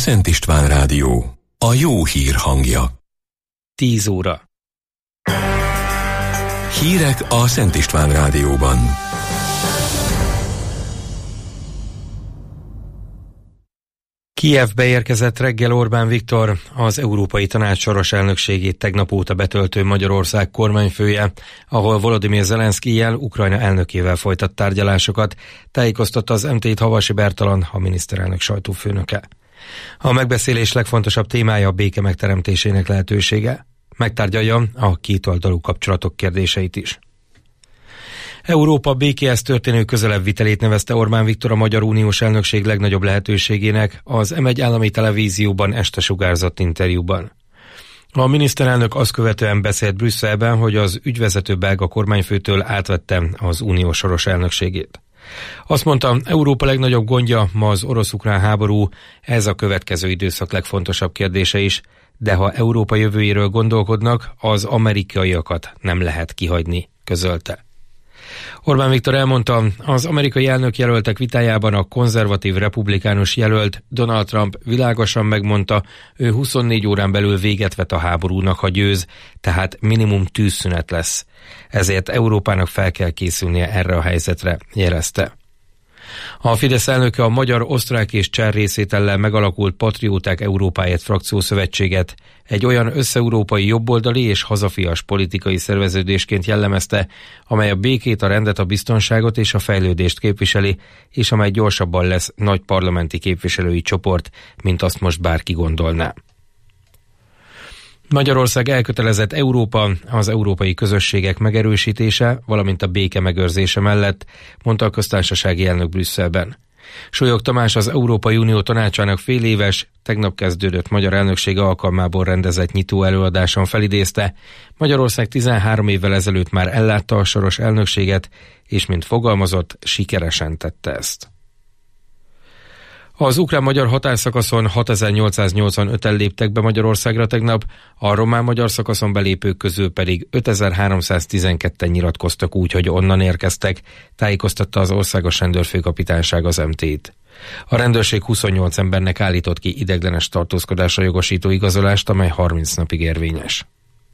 Szent István Rádió, a jó hír hangja. 10 óra. Hírek a Szent István Rádióban. Kijevbe érkezett reggel Orbán Viktor, az Európai Tanács soros elnökségét tegnap óta betöltő Magyarország kormányfője, ahol Volodymyr Zelenszkijjel, Ukrajna elnökével folytat tárgyalásokat, tájékoztatta az MT-t Havasi Bertalan, a miniszterelnök sajtófőnöke. A megbeszélés legfontosabb témája a béke megteremtésének lehetősége. Megtárgyalja a kétoldalú kapcsolatok kérdéseit is. Európa békéhez történő közelebb vitelét nevezte Orbán Viktor a Magyar Uniós elnökség legnagyobb lehetőségének az M1 állami televízióban este sugárzott interjúban. A miniszterelnök azt követően beszélt Brüsszelben, hogy az ügyvezető belga kormányfőtől átvette az unió soros elnökségét. Azt mondta, Európa legnagyobb gondja ma az orosz-ukrán háború, ez a következő időszak legfontosabb kérdése is, de ha Európa jövőjéről gondolkodnak, az amerikaiakat nem lehet kihagyni, közölte. Orbán Viktor elmondta, az amerikai elnök jelöltek vitájában a konzervatív republikánus jelölt Donald Trump világosan megmondta, ő 24 órán belül véget vet a háborúnak, ha győz, tehát minimum tűzszünet lesz. Ezért Európának fel kell készülnie erre a helyzetre, jelezte. A Fidesz elnöke a magyar, osztrák és cseh részvétellel megalakult Patrióták Európáért frakciószövetséget egy olyan összeurópai jobboldali és hazafias politikai szerveződésként jellemezte, amely a békét, a rendet, a biztonságot és a fejlődést képviseli, és amely gyorsabban lesz nagy parlamenti képviselői csoport, mint azt most bárki gondolná. Magyarország elkötelezett Európa, az európai közösségek megerősítése, valamint a béke megőrzése mellett, mondta a köztársasági elnök Brüsszelben. Sólyog Tamás az Európai Unió Tanácsának féléves, tegnap kezdődött magyar elnöksége alkalmából rendezett nyitó előadáson felidézte, Magyarország 13 évvel ezelőtt már ellátta a soros elnökséget, és mint fogalmazott, sikeresen tette ezt. Az ukrán-magyar határszakaszon 6885-en léptek be Magyarországra tegnap, a román-magyar szakaszon belépők közül pedig 5312-en nyilatkoztak úgy, hogy onnan érkeztek, tájékoztatta az országos rendőrfőkapitányság az MT-t. A rendőrség 28 embernek állított ki ideiglenes tartózkodásra jogosító igazolást, amely 30 napig érvényes.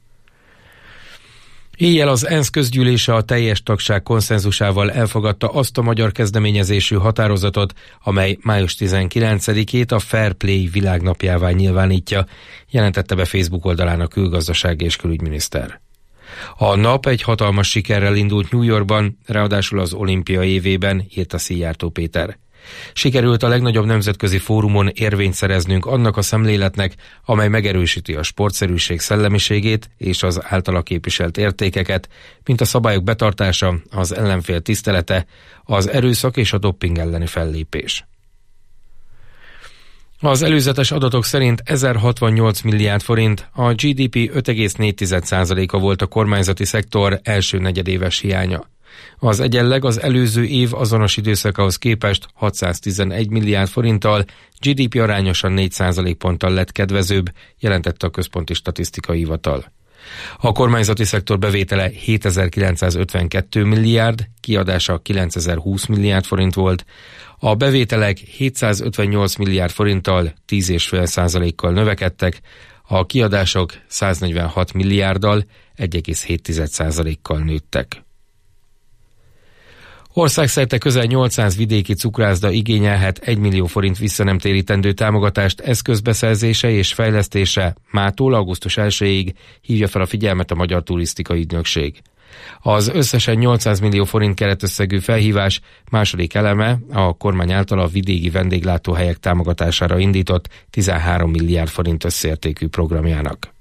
Éjjel az ENSZ közgyűlése a teljes tagság konszenzusával elfogadta azt a magyar kezdeményezésű határozatot, amely május 19-ét a Fair Play világnapjává nyilvánítja, jelentette be Facebook oldalán a külgazdasági és külügyminiszter. A nap egy hatalmas sikerrel indult New Yorkban, ráadásul az olimpia évében, írta Szijjártó Péter. Sikerült a legnagyobb nemzetközi fórumon érvényt szereznünk annak a szemléletnek, amely megerősíti a sportszerűség szellemiségét és az általa képviselt értékeket, mint a szabályok betartása, az ellenfél tisztelete, az erőszak és a dopping elleni fellépés. Az előzetes adatok szerint 1068 milliárd forint, a GDP 5,4%-a volt a kormányzati szektor első negyedéves hiánya. Az egyenleg az előző év azonos időszakához képest 611 milliárd forinttal, GDP arányosan 4% ponttal lett kedvezőbb, jelentette a Központi Statisztikai Hivatal. A kormányzati szektor bevétele 7952 milliárd, kiadása 9020 milliárd forint volt, a bevételek 758 milliárd forinttal 10,5%-kal növekedtek, a kiadások 146 milliárddal 1,7%-kal nőttek. Országszerte közel 800 vidéki cukrászda igényelhet 1 millió forint visszanemtérítendő támogatást eszközbeszerzése és fejlesztése mától augusztus 1-ig, hívja fel a figyelmet a Magyar Turisztikai Ügynökség. Az összesen 800 millió forint keretösszegű felhívás második eleme a kormány által a vidéki vendéglátóhelyek támogatására indított 13 milliárd forint összértékű programjának.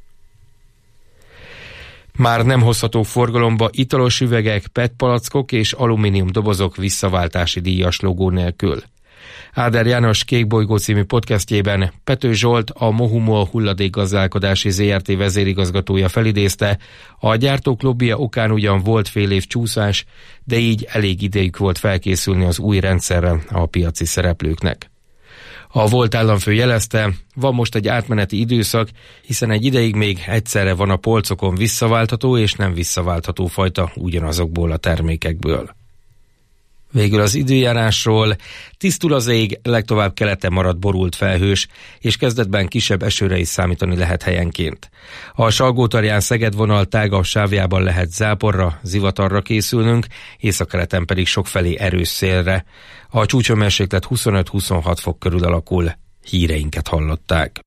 Már nem hozható forgalomba italos üvegek, PET palackok és alumínium dobozok visszaváltási díjas logó nélkül. Áder János Kékbolygó című podcastjében Pető Zsolt, a Mohumol hulladékgazdálkodási ZRT vezérigazgatója felidézte, a gyártók lobbija okán ugyan volt fél év csúszás, de így elég idejük volt felkészülni az új rendszerre a piaci szereplőknek. A volt államfő jelezte, van most egy átmeneti időszak, hiszen egy ideig még egyszerre van a polcokon visszaváltható és nem visszaváltható fajta ugyanazokból a termékekből. Végül az időjárásról: tisztul az ég, legtovább keleten marad borult felhős, és kezdetben kisebb esőre is számítani lehet helyenként. A Salgótarján-Szeged vonal tágabb sávjában lehet záporra, zivatarra készülnünk, északkeleten pedig sokfelé erős szélre. A csúcshőmérséklet 25-26 fok körül alakul. Híreinket hallották.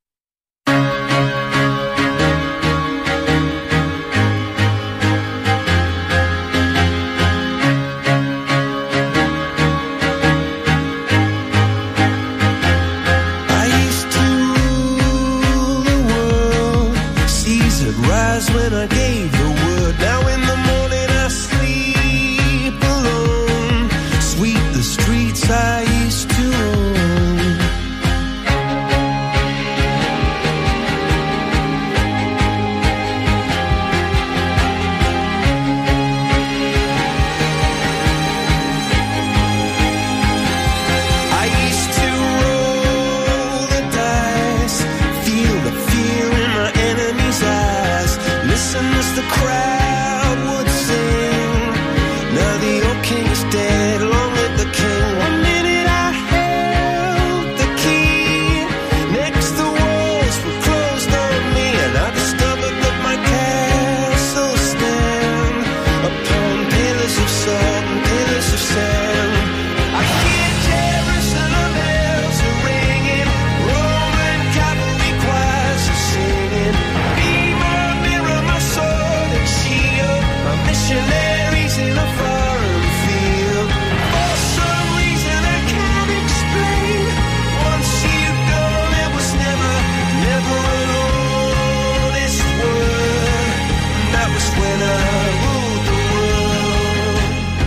When I gave the word, now in the morning I sleep alone. Sweep the streets I used to own. I used to roll the dice, feel the fear in my enemy's eyes. Listen as the crowd would sing. Now the old king is dead, long live the king. 1 minute I held the key. Next the walls were closed on me, and I discovered that my castle stand upon pillars of salt and pillars of sand. I hear Jerusalem bells are ringing, Roman cavalry choirs are singing. Missionaries in a foreign field. For some reason I can't explain. Once you've gone, it was never an honest word. That was when I ruled the world.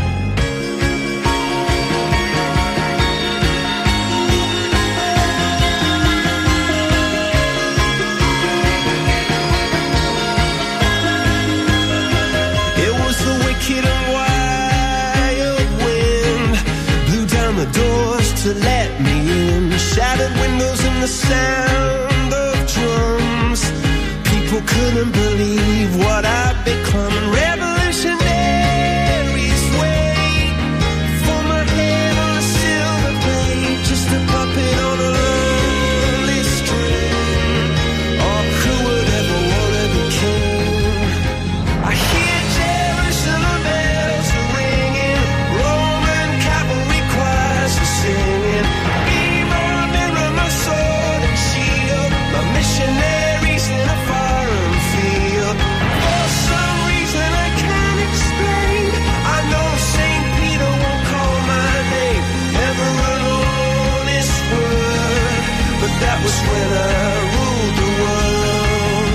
It was the wicked and wild wind, blew down the doors to let me in. Shattered windows and the sound of drums. People couldn't believe what I'd become. Revolutionaries wait for my head on a silver plate, just a puppet on a lonely string. Oh, who would ever want to be king? I hear Jerusalem bells are ringing, Roman cavalry choirs are singing. Be my mirror, my sword and shield, my missionaries in a foreign field. For some reason I can't explain, I know St. Peter won't call my name, never an honest word, but that was when I ruled the world.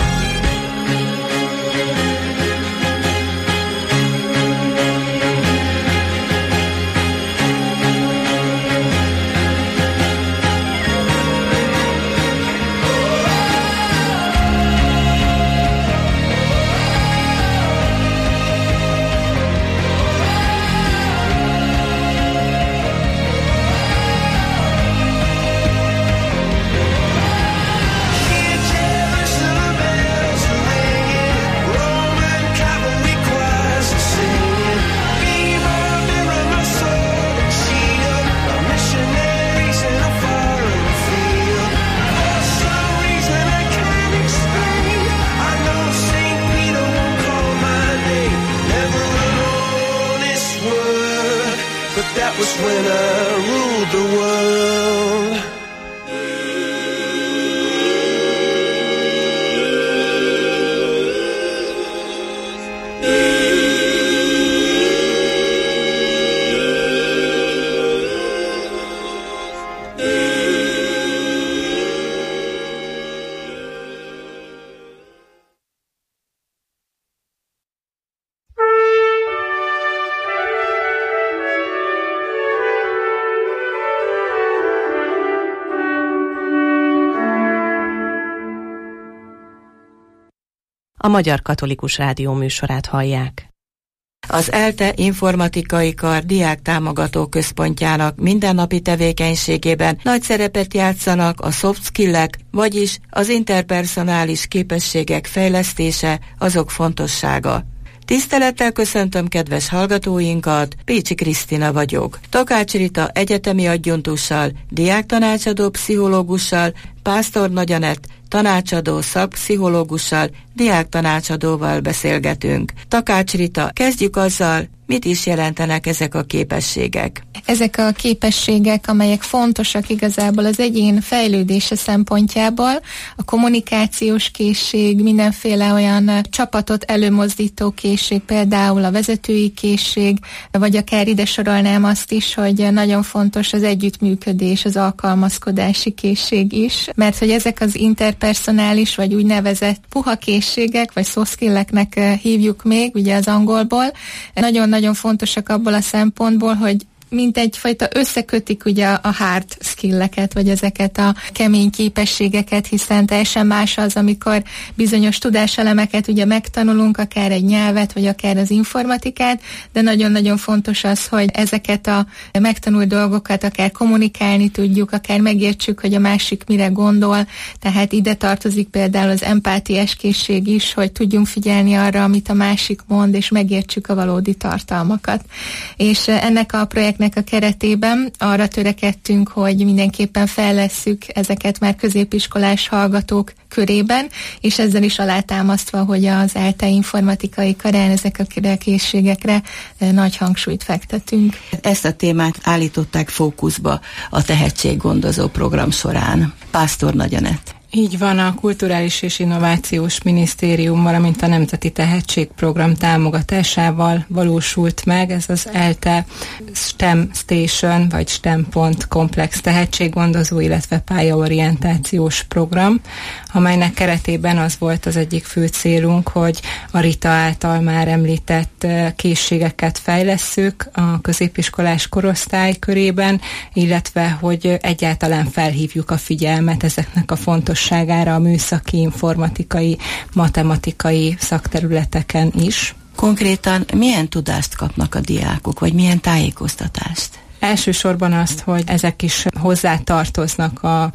Hear Jerusalem bells are ringing, Roman cavalry choirs are singing. Be my mirror, my sword and shield, my missionaries in a foreign field. For some reason I can't explain, I know St. Peter won't call my name, never an honest word, but that was when I ruled the world. A Magyar Katolikus Rádió műsorát hallják. Az ELTE Informatikai Kar Diák Támogató Központjának mindennapi tevékenységében nagy szerepet játszanak a soft skillek, vagyis az interpersonális képességek fejlesztése, azok fontossága. Tisztelettel köszöntöm kedves hallgatóinkat, Pécsi Krisztina vagyok. Takács Rita egyetemi adjunktussal, diáktanácsadó pszichológussal, Pásztor Nagy Anett tanácsadó szakpszichológussal, diáktanácsadóval beszélgetünk. Takács Rita, kezdjük azzal, mit is jelentenek ezek a képességek? Ezek a képességek, amelyek fontosak igazából az egyén fejlődése szempontjából, a kommunikációs készség, mindenféle olyan csapatot előmozdító készség, például a vezetői készség, vagy akár ide sorolnám azt is, hogy nagyon fontos az együttműködés, az alkalmazkodási készség is, mert hogy ezek az interpersonális, vagy úgynevezett puha készségek, vagy soft skill-eknek hívjuk még, ugye az angolból, nagyon fontosak abból a szempontból, hogy mint egyfajta összekötik ugye a hard skilleket, vagy ezeket a kemény képességeket, hiszen teljesen más az, amikor bizonyos tudáselemeket ugye megtanulunk, akár egy nyelvet, vagy akár az informatikát, de nagyon-nagyon fontos az, hogy ezeket a megtanult dolgokat akár kommunikálni tudjuk, akár megértsük, hogy a másik mire gondol, tehát ide tartozik például az empátiás készség is, hogy tudjunk figyelni arra, amit a másik mond, és megértsük a valódi tartalmakat. És ennek a projektnek a keretében arra törekedtünk, hogy mindenképpen fejlesszük ezeket már középiskolás hallgatók körében, és ezzel is alátámasztva, hogy az ELTE informatikai karán ezekre a készségekre nagy hangsúlyt fektetünk. Ezt a témát állították fókuszba a tehetséggondozó program során. Pásztor Nagy Anett. Így van, a Kulturális és Innovációs Minisztérium, valamint a Nemzeti Tehetségprogram támogatásával valósult meg ez az ELTE STEM Station, vagy STEM pont komplex tehetséggondozó, illetve pályaorientációs program, amelynek keretében az volt az egyik fő célunk, hogy a Rita által már említett készségeket fejlesszük a középiskolás korosztály körében, illetve hogy egyáltalán felhívjuk a figyelmet ezeknek a fontosságára a műszaki, informatikai, matematikai szakterületeken is. Konkrétan milyen tudást kapnak a diákok, vagy milyen tájékoztatást? Elsősorban azt, hogy ezek is hozzátartoznak a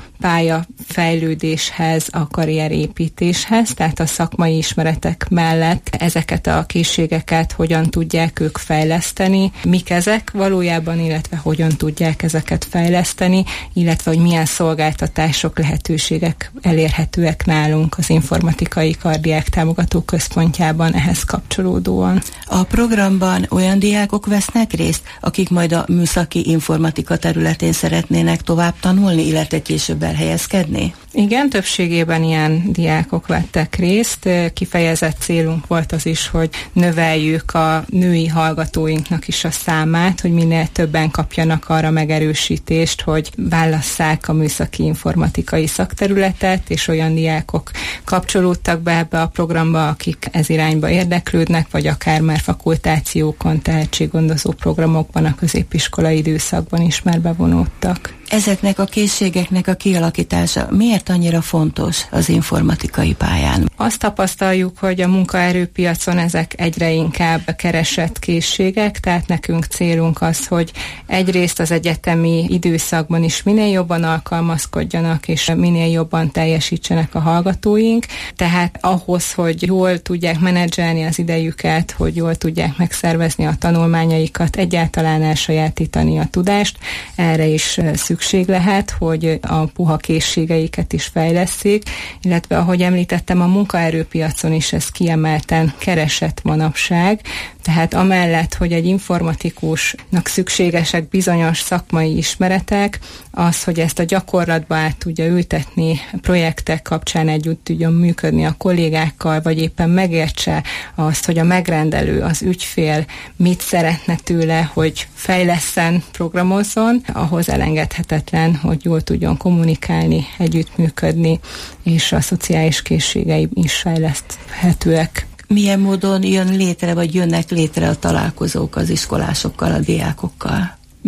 pályafejlődéshez, a karrierépítéshez, tehát a szakmai ismeretek mellett ezeket a készségeket hogyan tudják ők fejleszteni, mik ezek valójában, illetve hogyan tudják ezeket fejleszteni, illetve hogy milyen szolgáltatások, lehetőségek elérhetőek nálunk az Informatikai Kardiák Támogató Központjában ehhez kapcsolódóan. A programban olyan diákok vesznek részt, akik majd a műszaki informatika területén szeretnének tovább tanulni, illetve később elhelyezkedni? Igen, többségében ilyen diákok vettek részt. Kifejezett célunk volt az is, hogy növeljük a női hallgatóinknak is a számát, hogy minél többen kapjanak arra megerősítést, hogy válasszák a műszaki informatikai szakterületet, és olyan diákok kapcsolódtak be ebbe a programba, akik ez irányba érdeklődnek, vagy akár már fakultációkon, tehetséggondozó programokban a középiskolai időszakban is már bevonódtak. Ezeknek a készségeknek a kialakítása miért annyira fontos az informatikai pályán? Azt tapasztaljuk, hogy a munkaerőpiacon ezek egyre inkább keresett készségek, tehát nekünk célunk az, hogy egyrészt az egyetemi időszakban is minél jobban alkalmazkodjanak, és minél jobban teljesítsenek a hallgatóink, tehát ahhoz, hogy jól tudják menedzselni az idejüket, hogy jól tudják megszervezni a tanulmányaikat, egyáltalán elsajátítani a tudást, erre is szükség lehet, hogy a puha készségeiket is fejlesszék, illetve ahogy említettem, a munkaerőpiacon is ez kiemelten keresett manapság, tehát amellett, hogy egy informatikusnak szükségesek bizonyos szakmai ismeretek, az, hogy ezt a gyakorlatba át tudja ültetni, projektek kapcsán együtt tudjon működni a kollégákkal, vagy éppen megértse azt, hogy a megrendelő, az ügyfél mit szeretne tőle, hogy fejlesszen, programozzon, ahhoz elengedhetetlen, hogy jól tudjon kommunikálni, együttműködni, és a szociális készségei is fejleszthetőek. Milyen módon jön létre, vagy jönnek létre a találkozók az iskolásokkal, a diákokkal?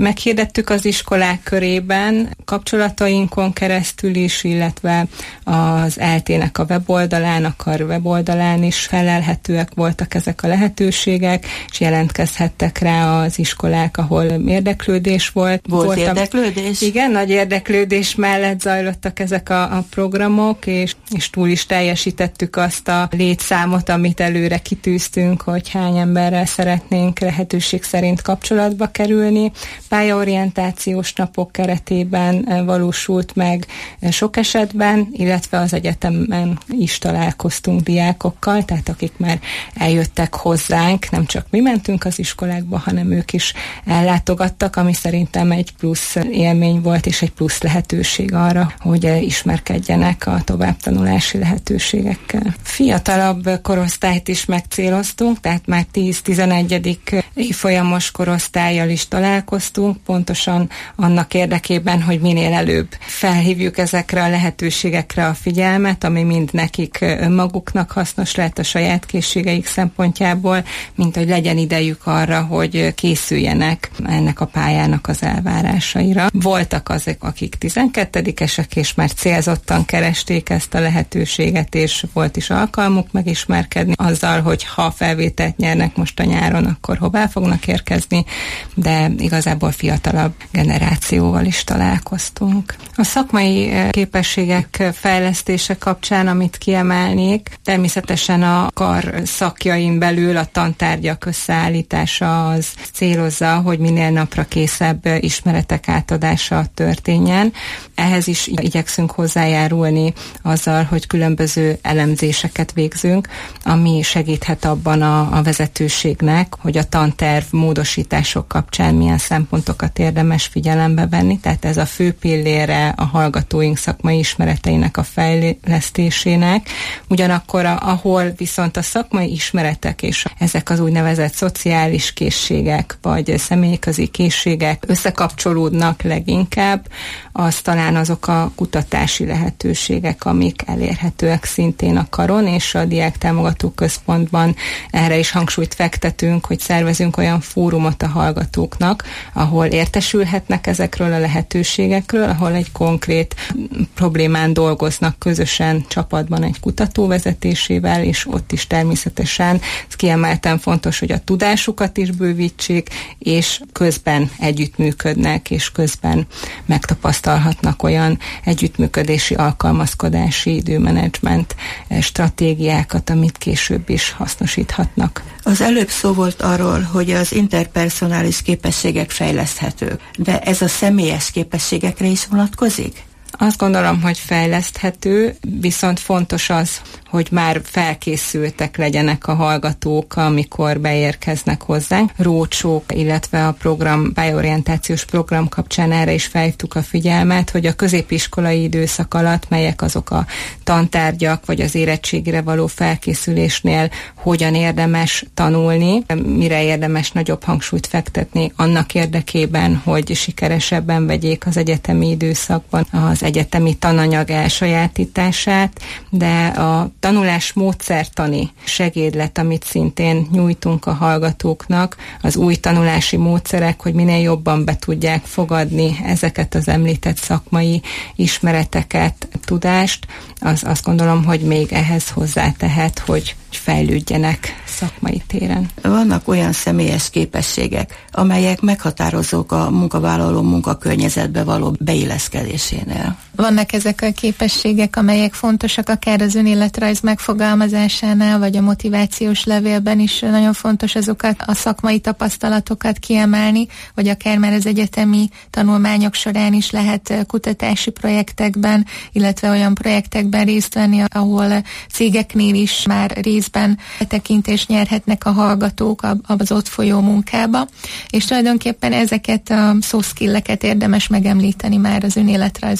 Meghirdettük az iskolák körében, kapcsolatainkon keresztül is, illetve az ELTE-nek a weboldalán, a KAR weboldalán is felelhetőek voltak ezek a lehetőségek, és jelentkezhettek rá az iskolák, ahol érdeklődés volt. Volt érdeklődés? Igen, nagy érdeklődés mellett zajlottak ezek a programok, és túl is teljesítettük azt a létszámot, amit előre kitűztünk, hogy hány emberrel szeretnénk lehetőség szerint kapcsolatba kerülni. Pályaorientációs napok keretében valósult meg sok esetben, illetve az egyetemen is találkoztunk diákokkal, tehát akik már eljöttek hozzánk, nem csak mi mentünk az iskolákba, hanem ők is ellátogattak, ami szerintem egy plusz élmény volt, és egy plusz lehetőség arra, hogy ismerkedjenek a továbbtanulási lehetőségekkel. Fiatalabb korosztályt is megcéloztunk, tehát már 10-11. évfolyamos korosztállyal is találkoztunk, pontosan annak érdekében, hogy minél előbb felhívjuk ezekre a lehetőségekre a figyelmet, ami mind nekik önmaguknak hasznos lehet a saját készségeik szempontjából, mint hogy legyen idejük arra, hogy készüljenek ennek a pályának az elvárásaira. Voltak azok, akik 12-esek, és már célzottan keresték ezt a lehetőséget, és volt is alkalmuk megismerkedni azzal, hogy ha felvételt nyernek most a nyáron, akkor hová fognak érkezni, de igazából fiatalabb generációval is találkoztunk. A szakmai képességek fejlesztése kapcsán, amit kiemelnék, természetesen a KAR szakjain belül a tantárgyak összeállítása az célozza, hogy minél napra készebb ismeretek átadása történjen. Ehhez is igyekszünk hozzájárulni azzal, hogy különböző elemzéseket végzünk, ami segíthet abban a vezetőségnek, hogy a tanterv módosítások kapcsán milyen szempontokat érdemes figyelembe venni, tehát ez a fő pillére a hallgatóink szakmai ismereteinek a fejlesztésének. Ugyanakkor, ahol viszont a szakmai ismeretek és ezek az úgynevezett szociális készségek, vagy személyközi készségek összekapcsolódnak leginkább, az talán azok a kutatási lehetőségek, amik elérhetőek szintén a KAR-on, és a Diák Támogató Központban erre is hangsúlyt fektetünk, hogy szervezünk olyan fórumot a hallgatóknak, ahol értesülhetnek ezekről a lehetőségekről, ahol egy konkrét problémán dolgoznak közösen csapatban egy kutató vezetésével, és ott is természetesen kiemelten fontos, hogy a tudásukat is bővítsék, és közben együttműködnek, és közben megtapasztalhatnak olyan együttműködési, alkalmazkodási, időmenedzsment stratégiákat, amit később is hasznosíthatnak. Az előbb szó volt arról, hogy az interpersonális képességek fejleszthetők, de ez a személyes képességekre is vonatkozik? Azt gondolom, hogy fejleszthető, viszont fontos az, hogy már felkészültek legyenek a hallgatók, amikor beérkeznek hozzánk. Rócsók, illetve a pályaorientációs program kapcsán erre is felhívtuk a figyelmet, hogy a középiskolai időszak alatt melyek azok a tantárgyak, vagy az érettségre való felkészülésnél hogyan érdemes tanulni, mire érdemes nagyobb hangsúlyt fektetni annak érdekében, hogy sikeresebben vegyék az egyetemi időszakban az egyetemi tananyag elsajátítását, de a tanulás módszertani segédlet, amit szintén nyújtunk a hallgatóknak, az új tanulási módszerek, hogy minél jobban be tudják fogadni ezeket az említett szakmai ismereteket, tudást, azt gondolom, hogy még ehhez hozzátehet, hogy fejlődjenek szakmai téren. Vannak olyan személyes képességek, amelyek meghatározók a munkavállaló munkakörnyezetbe való beilleszkedésénél. Vannak ezek a képességek, amelyek fontosak akár az önéletrajz megfogalmazásánál, vagy a motivációs levélben is nagyon fontos azokat a szakmai tapasztalatokat kiemelni, vagy akár már az egyetemi tanulmányok során is lehet kutatási projektekben, illetve olyan projektekben részt venni, ahol cégeknél is már részben tekintést nyerhetnek a hallgatók az ott folyó munkába, és tulajdonképpen ezeket a soft skill-eket érdemes megemlíteni már az önéletrajzban, motiváció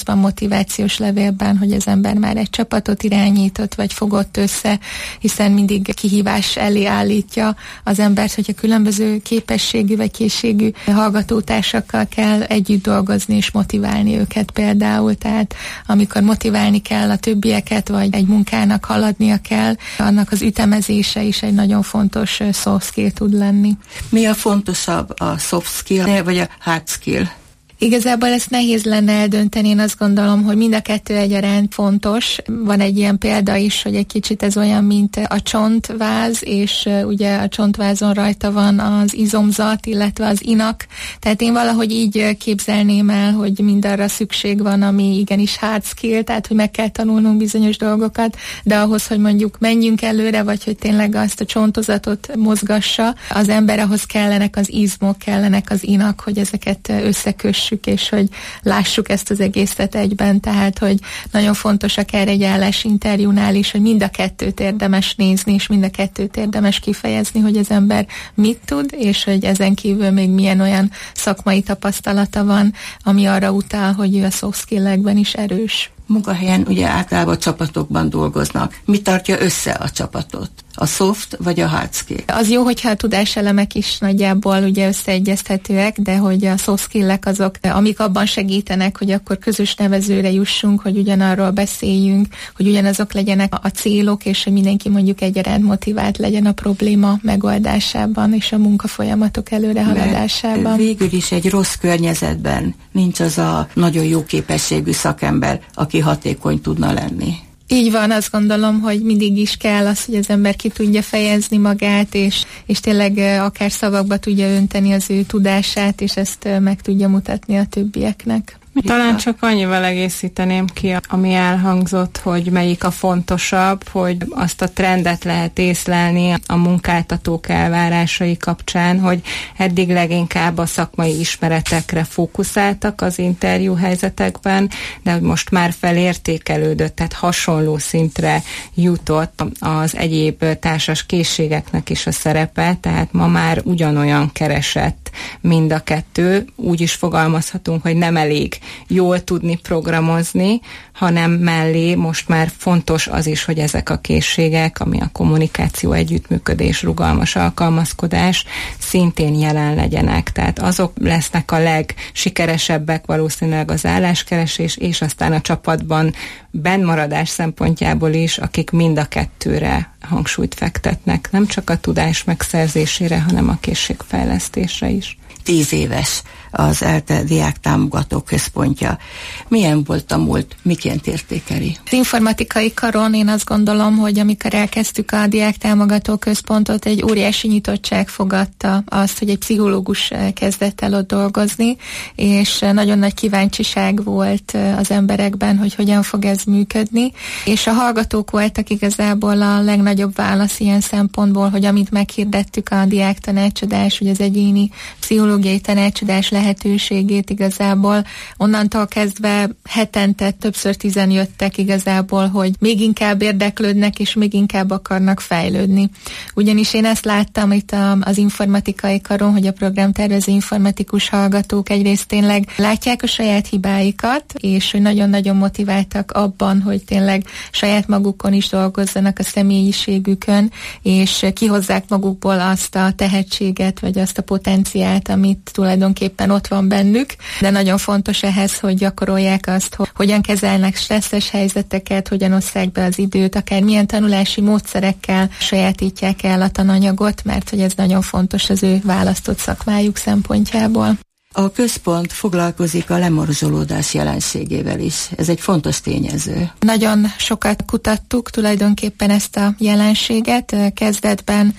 motivációs levélben, hogy az ember már egy csapatot irányított, vagy fogott össze, hiszen mindig kihívás elé állítja az embert, hogyha különböző képességű vagy készségű hallgatótársakkal kell együtt dolgozni és motiválni őket például. Tehát amikor motiválni kell a többieket, vagy egy munkának haladnia kell, annak az ütemezése is egy nagyon fontos soft skill tud lenni. Mi a fontosabb, a soft skill vagy a hard skill? Igazából ezt nehéz lenne eldönteni, én azt gondolom, hogy mind a kettő egyaránt fontos. Van egy ilyen példa is, hogy egy kicsit ez olyan, mint a csontváz, és ugye a csontvázon rajta van az izomzat, illetve az inak. Tehát én valahogy így képzelném el, hogy mindarra szükség van, ami igenis hard skill, tehát hogy meg kell tanulnunk bizonyos dolgokat, de ahhoz, hogy mondjuk menjünk előre, vagy hogy tényleg azt a csontozatot mozgassa, az ember, ahhoz kellenek az izmok, kellenek az inak, hogy ezeket összekössük, és hogy lássuk ezt az egészet egyben, tehát hogy nagyon fontos akár egy állásinterjúnál is, hogy mind a kettőt érdemes nézni, és mind a kettőt érdemes kifejezni, hogy az ember mit tud, és hogy ezen kívül még milyen olyan szakmai tapasztalata van, ami arra utal, hogy ő a soft skill-ekben is erős. Munkahelyen ugye általában csapatokban dolgoznak. Mi tartja össze a csapatot? A soft vagy a hard skill? Az jó, hogyha a tudáselemek is nagyjából ugye összeegyeztetőek, de hogy a soft skill-ek azok, amik abban segítenek, hogy akkor közös nevezőre jussunk, hogy ugyanarról beszéljünk, hogy ugyanazok legyenek a célok, és hogy mindenki mondjuk egyaránt motivált legyen a probléma megoldásában és a munkafolyamatok előrehaladásában. Mert végül is egy rossz környezetben nincs az a nagyon jó képességű szakember, aki hatékony tudna lenni. Így van, azt gondolom, hogy mindig is kell az, hogy az ember ki tudja fejezni magát, és tényleg akár szavakba tudja önteni az ő tudását, és ezt meg tudja mutatni a többieknek. Talán csak annyival egészíteném ki, ami elhangzott, hogy melyik a fontosabb, hogy azt a trendet lehet észlelni a munkáltatók elvárásai kapcsán, hogy eddig leginkább a szakmai ismeretekre fókuszáltak az interjú helyzetekben, de hogy most már felértékelődött, tehát hasonló szintre jutott az egyéb társas készségeknek is a szerepe, tehát ma már ugyanolyan keresett mind a kettő. Úgy is fogalmazhatunk, hogy nem elég jól tudni programozni, hanem mellé most már fontos az is, hogy ezek a készségek, ami a kommunikáció, együttműködés, rugalmas alkalmazkodás szintén jelen legyenek. Tehát azok lesznek a legsikeresebbek valószínűleg az álláskeresés, és aztán a csapatban bennmaradás szempontjából is, akik mind a kettőre hangsúlyt fektetnek, nem csak a tudás megszerzésére, hanem a készségfejlesztésre is. 10 éves az ELTE Diák Támogató Központja. Milyen volt a múlt? Miként értékeli? Az informatikai karon én azt gondolom, hogy amikor elkezdtük a Diák Támogató Központot, egy óriási nyitottság fogadta azt, hogy egy pszichológus kezdett el ott dolgozni, és nagyon nagy kíváncsiság volt az emberekben, hogy hogyan fog ez működni, és a hallgatók voltak igazából a legnagyobb válasz ilyen szempontból, hogy amit meghirdettük a diák tanácsadás, hogy az egyéni pszichológiai tanácsadás lehetőségét igazából onnantól kezdve hetente többször 10 jöttek igazából, hogy még inkább érdeklődnek és még inkább akarnak fejlődni. Ugyanis én ezt láttam itt az informatikai karon, hogy a programtervező informatikus hallgatók egyrészt tényleg látják a saját hibáikat, és hogy nagyon-nagyon motiváltak abban, hogy tényleg saját magukon is dolgozzanak a személyiségükön, és kihozzák magukból azt a tehetséget, vagy azt a potenciált, amit tulajdonképpen ott van bennük, de nagyon fontos ehhez, hogy gyakorolják azt, hogy hogyan kezelnek stresszes helyzeteket, hogyan osszák be az időt, akár milyen tanulási módszerekkel sajátítják el a tananyagot, mert hogy ez nagyon fontos az ő választott szakmájuk szempontjából. A központ foglalkozik a lemorzsolódás jelenségével is. Ez egy fontos tényező. Nagyon sokat kutattuk tulajdonképpen ezt a jelenséget. Kezdetben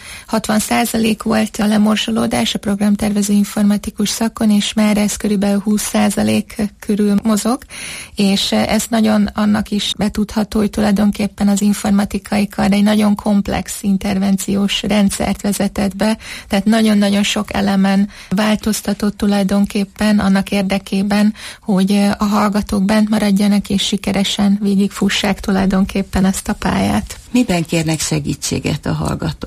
60% volt a lemorzsolódás a programtervező informatikus szakon, és már ez körülbelül 20% körül mozog, és ez nagyon annak is betudható, hogy tulajdonképpen az informatikai kar egy nagyon komplex intervenciós rendszert vezetett be, tehát nagyon-nagyon sok elemen változtatott tulajdonképpen annak érdekében, hogy a hallgatók bent maradjanak és sikeresen végigfussák tulajdonképpen ezt a pályát. Miben kérnek segítséget a hallgatók?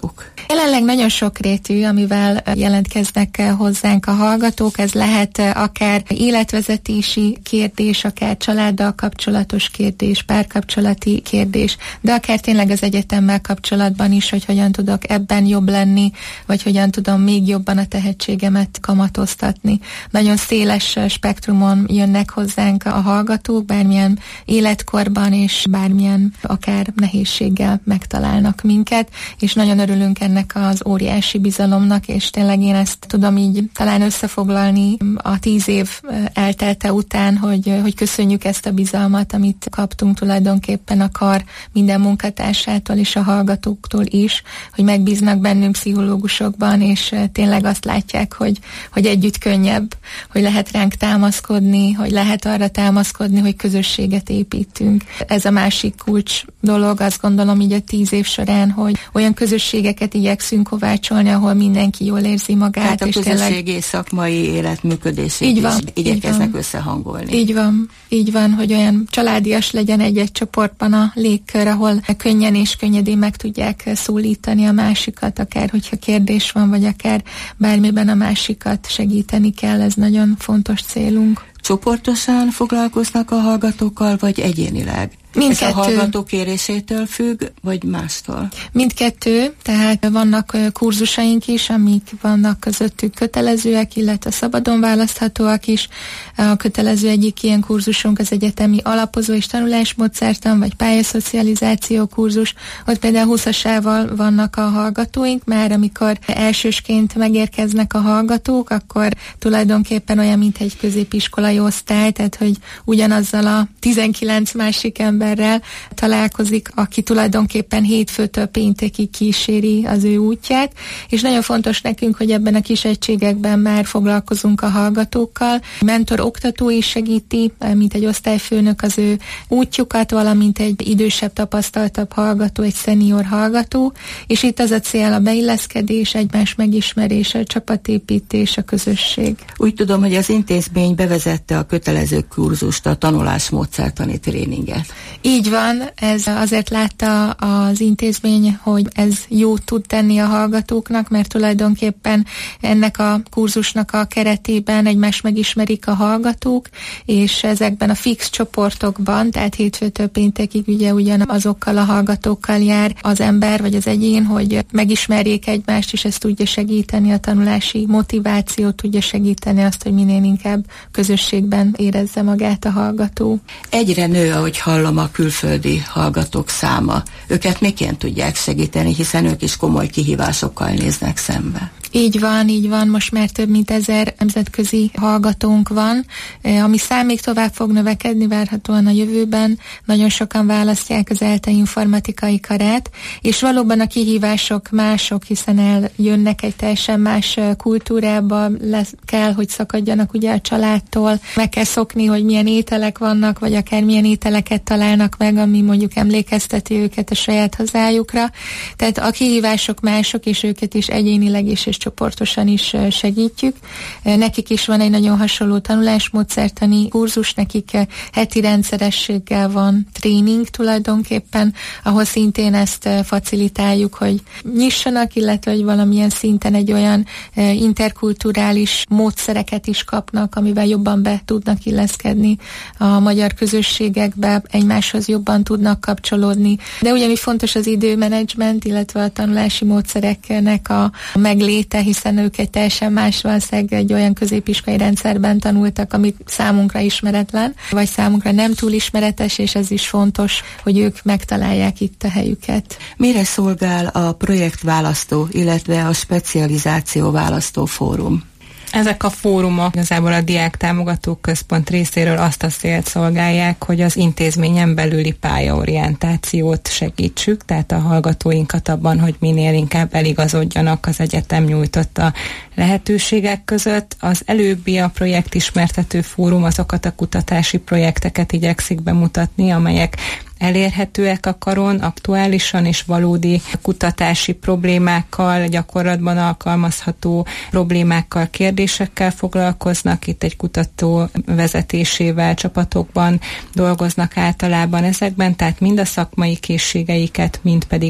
Jelenleg nagyon sokrétű, amivel jelentkeznek hozzánk a hallgatók. Ez lehet akár életvezetési kérdés, akár családdal kapcsolatos kérdés, párkapcsolati kérdés, de akár tényleg az egyetemmel kapcsolatban is, hogy hogyan tudok ebben jobb lenni, vagy hogyan tudom még jobban a tehetségemet kamatoztatni. Nagyon széles spektrumon jönnek hozzánk a hallgatók, bármilyen életkorban és bármilyen akár nehézséggel megtalálnak minket, és nagyon örülünk ennek az óriási bizalomnak, és tényleg én ezt tudom így talán összefoglalni a 10 év eltelte után, hogy köszönjük ezt a bizalmat, amit kaptunk tulajdonképpen a kar minden munkatársától és a hallgatóktól is, hogy megbíznak bennünk pszichológusokban, és tényleg azt látják, hogy együtt könnyebb, hogy lehet ránk támaszkodni, hogy lehet arra támaszkodni, hogy közösséget építünk. Ez a másik kulcs dolog, azt gondolom így a 10 év során, hogy olyan közösségeket igyekszünk kovácsolni, ahol mindenki jól érzi magát. Tehát a és közösségi tényleg... szakmai életműködését is igyekeznek összehangolni. Így van, hogy olyan családias legyen egy-egy csoportban a légkör, ahol könnyen és könnyedén meg tudják szólítani a másikat, akár hogyha kérdés van, vagy akár bármiben a másikat segíteni kell, ez nagyon fontos célunk. Csoportosan foglalkoznak a hallgatókkal, vagy egyénileg? Mindkettő. Ez a hallgató kérésétől függ, vagy mástól? Mindkettő, tehát vannak kurzusaink is, amik vannak közöttük kötelezőek, illetve szabadon választhatóak is. A kötelező egyik ilyen kurzusunk az egyetemi alapozó és tanulásmódszertan, vagy pályaszocializáció kurzus. Ott például 20-asával vannak a hallgatóink, már amikor elsősként megérkeznek a hallgatók, akkor tulajdonképpen olyan, mint egy középiskolai osztály, tehát hogy ugyanazzal a 19 másik emberrel találkozik, aki tulajdonképpen hétfőtől péntekig kíséri az ő útját, és nagyon fontos nekünk, hogy ebben a kis egységekben már foglalkozunk a hallgatókkal. Mentor oktató is segíti, mint egy osztályfőnök az ő útjukat, valamint egy idősebb, tapasztaltabb hallgató, egy szenior hallgató, és itt az a cél a beilleszkedés, egymás megismerése, a csapatépítés, a közösség. Úgy tudom, hogy az intézmény bevezette a kötelező kurzust, a tanulásmódszertani tréninget. Így van, ez azért látta az intézmény, hogy ez jót tud tenni a hallgatóknak, mert tulajdonképpen ennek a kurzusnak a keretében egymást megismerik a hallgatók, és ezekben a fix csoportokban, tehát hétfőtől péntekig ugye ugyanazokkal a hallgatókkal jár az ember vagy az egyén, hogy megismerjék egymást, és ez tudja segíteni a tanulási motivációt, tudja segíteni azt, hogy minél inkább közösségben érezze magát a hallgató. Egyre nő, ahogy hallom, a külföldi hallgatók száma. Őket miként tudják segíteni, hiszen ők is komoly kihívásokkal néznek szembe. Így van, most már több mint 1000 nemzetközi hallgatónk van, ami szám még tovább fog növekedni várhatóan a jövőben. Nagyon sokan választják az ELTE informatikai karát, és valóban a kihívások mások, hiszen eljönnek egy teljesen más kultúrába, kell, hogy szakadjanak ugye a családtól, meg kell szokni, hogy milyen ételek vannak, vagy akár milyen ételeket találnak meg, ami mondjuk emlékezteti őket a saját hazájukra. Tehát a kihívások mások, és őket is egyénileg és csoportosan is segítjük. Nekik is van egy nagyon hasonló tanulásmódszertani kurzus, nekik heti rendszerességgel van tréning tulajdonképpen, ahol szintén ezt facilitáljuk, hogy nyissanak, illetve hogy valamilyen szinten egy olyan interkulturális módszereket is kapnak, amivel jobban be tudnak illeszkedni a magyar közösségekbe, egymáshoz jobban tudnak kapcsolódni. De ugyanúgy fontos az időmenedzsment, illetve a tanulási módszereknek a megléte, hiszen ők egy teljesen más, valószínűleg egy olyan középiskolai rendszerben tanultak, amit számunkra ismeretlen, vagy számunkra nem túl ismeretes, és ez is fontos, hogy ők megtalálják itt a helyüket. Mire szolgál a projektválasztó, illetve a specializáció választó fórum? Ezek a fórumok igazából a Diák Támogató Központ részéről azt a célt szolgálják, hogy az intézményen belüli pályaorientációt segítsük, tehát a hallgatóinkat abban, hogy minél inkább eligazodjanak az egyetem nyújtotta lehetőségek között. Az előbbi, a projektismertető fórum azokat a kutatási projekteket igyekszik bemutatni, amelyek elérhetőek a karon, aktuálisan és valódi kutatási problémákkal, gyakorlatban alkalmazható problémákkal, kérdésekkel foglalkoznak. Itt egy kutató vezetésével csapatokban dolgoznak általában ezekben, tehát mind a szakmai készségeiket, mind pedig a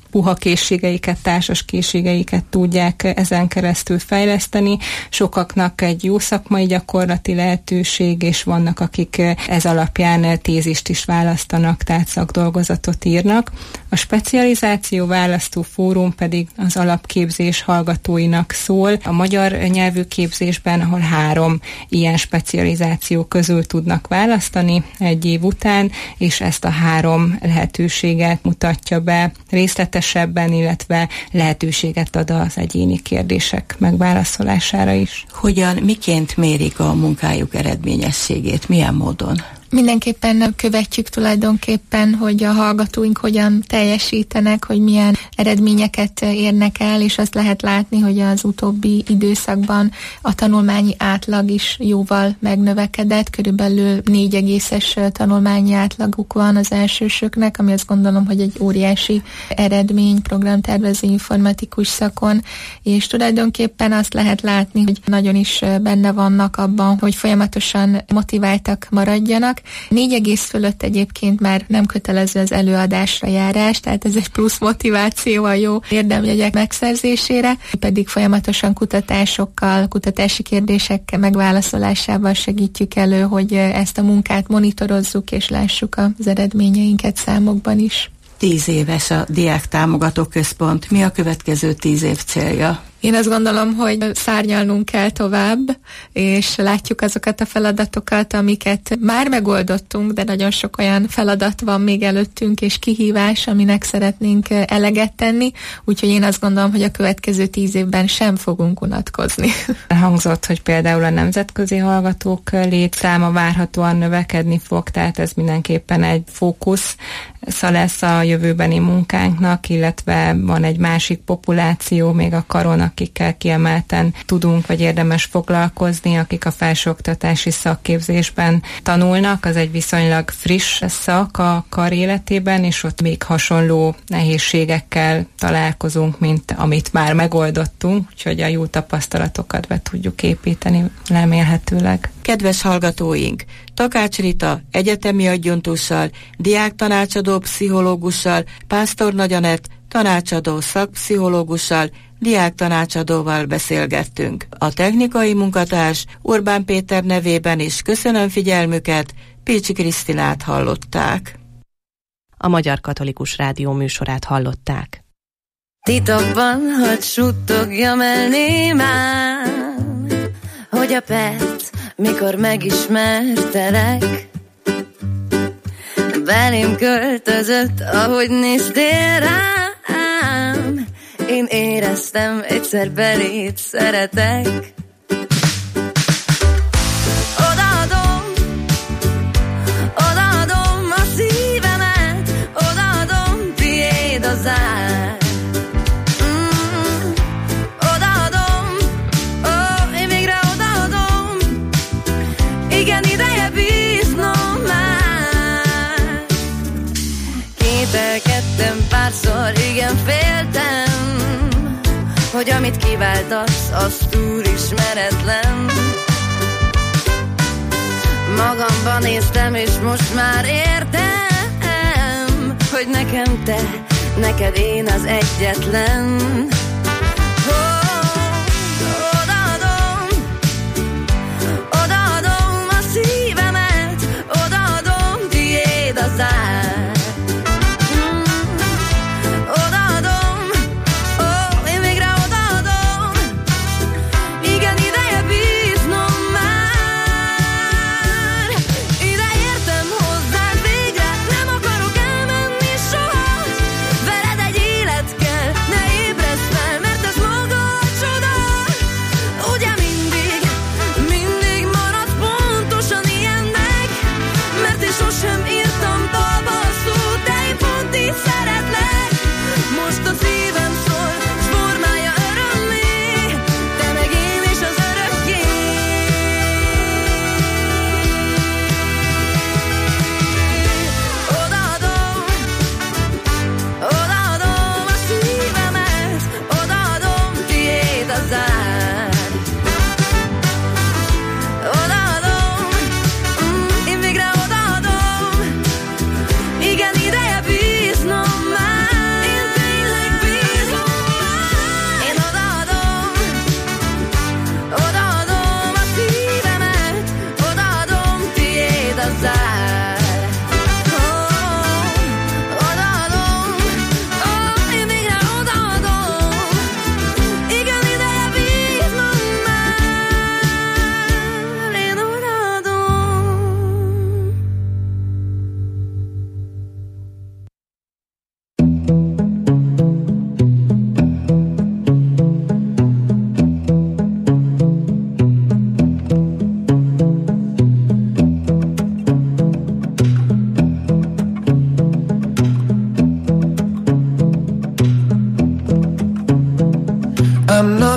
puha készségeiket, társas készségeiket tudják ezen keresztül fejleszteni. Sokaknak egy jó szakmai gyakorlati lehetőség, és vannak, akik ez alapján tézist is választanak, tehát szakdolgozatot írnak. A specializáció választó fórum pedig az alapképzés hallgatóinak szól. A magyar nyelvű képzésben, ahol 3 ilyen specializáció közül tudnak választani egy év után, és ezt a 3 lehetőséget mutatja be részletesebben, illetve lehetőséget ad az egyéni kérdések megválaszolására is. Hogyan, miként mérik a munkájuk eredményességét? Milyen módon? Mindenképpen követjük tulajdonképpen, hogy a hallgatóink hogyan teljesítenek, hogy milyen eredményeket érnek el, és azt lehet látni, hogy az utóbbi időszakban a tanulmányi átlag is jóval megnövekedett, körülbelül 4,es tanulmányi átlaguk van az elsősöknek, ami azt gondolom, hogy egy óriási eredmény programtervező informatikus szakon, és tulajdonképpen azt lehet látni, hogy nagyon is benne vannak abban, hogy folyamatosan motiváltak maradjanak. 4 fölött egyébként már nem kötelező az előadásra járás, tehát ez egy plusz motiváció a jó érdemjegyek megszerzésére, pedig folyamatosan kutatásokkal, kutatási kérdések megválaszolásával segítjük elő, hogy ezt a munkát monitorozzuk és lássuk az eredményeinket számokban is. 10 éves a Diák Támogató Központ. Mi a következő 10 év célja? Én azt gondolom, hogy szárnyalnunk kell tovább, és látjuk azokat a feladatokat, amiket már megoldottunk, de nagyon sok olyan feladat van még előttünk, és kihívás, aminek szeretnénk eleget tenni, úgyhogy én azt gondolom, hogy a következő 10 évben sem fogunk unatkozni. Hangzott, hogy például a nemzetközi hallgatók létszáma várhatóan növekedni fog, tehát ez mindenképpen egy fókusz lesz a jövőbeni munkánknak, illetve van egy másik populáció még a karon, akikkel kiemelten tudunk, vagy érdemes foglalkozni, akik a felsőoktatási szakképzésben tanulnak. Az egy viszonylag friss szak a kar életében, és ott még hasonló nehézségekkel találkozunk, mint amit már megoldottunk, úgyhogy a jó tapasztalatokat be tudjuk építeni remélhetőleg. Kedves hallgatóink! Takács Rita egyetemi adjunktussal, diáktanácsadó pszichológussal, Pásztor Nagy Anett tanácsadó szakpszichológussal, diáktanácsadóval beszélgettünk. A technikai munkatárs Orbán Péter nevében is köszönöm figyelmüket, Pécsi Krisztinát hallották. A Magyar Katolikus Rádió műsorát hallották. Titokban hadd suttogjam el némán, hogy a perc, mikor megismertelek, belém költözött, ahogy néztél rám. Én éreztem, egyszer beléd szeretek. Odaadom a szívemet, odaadom, tiéd az ár. Odaadom, én végre odaadom. Igen, ideje bíznom már. Kételkedtem párszor, igen, féltem, hogy amit kiváltasz, az túl ismeretlen. Magamba néztem, és most már értem, hogy nekem te, neked én az egyetlen. Odaadom a szívemet, odaadom, tiéd az ár. Veled egy élet kell, ne ébreszd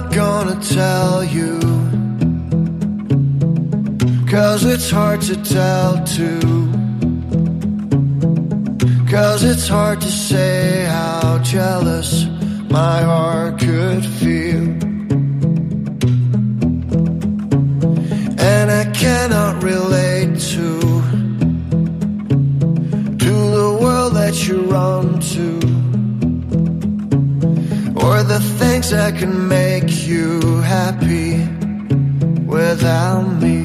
not gonna tell you, 'cause it's hard to tell too, 'cause it's hard to say how jealous my heart could feel. And I cannot relate to the world that you run to, or the things that can make you happy without me.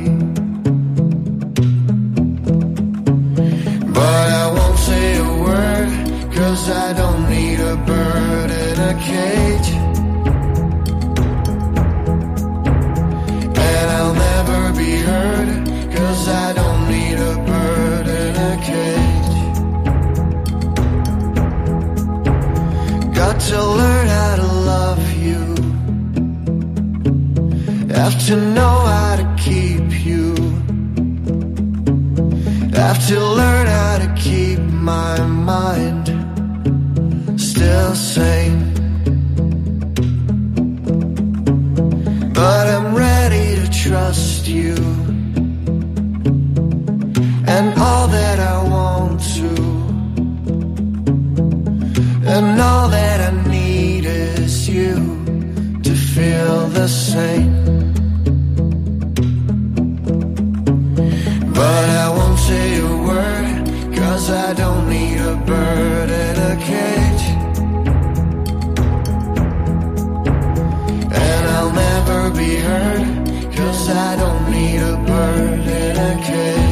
But I won't say a word, 'cause I don't need a bird in a cage. And I'll never be heard, 'cause I don't need a bird in a cage. Got to learn how to love you, have to know how to keep you, have to learn how to keep my mind still sane. But I'm ready to trust you, and all that I want to, and all that I need is you to feel the same. But I won't say a word, 'cause I don't need a bird in a cage. And I'll never be heard, 'cause I don't need a bird in a cage.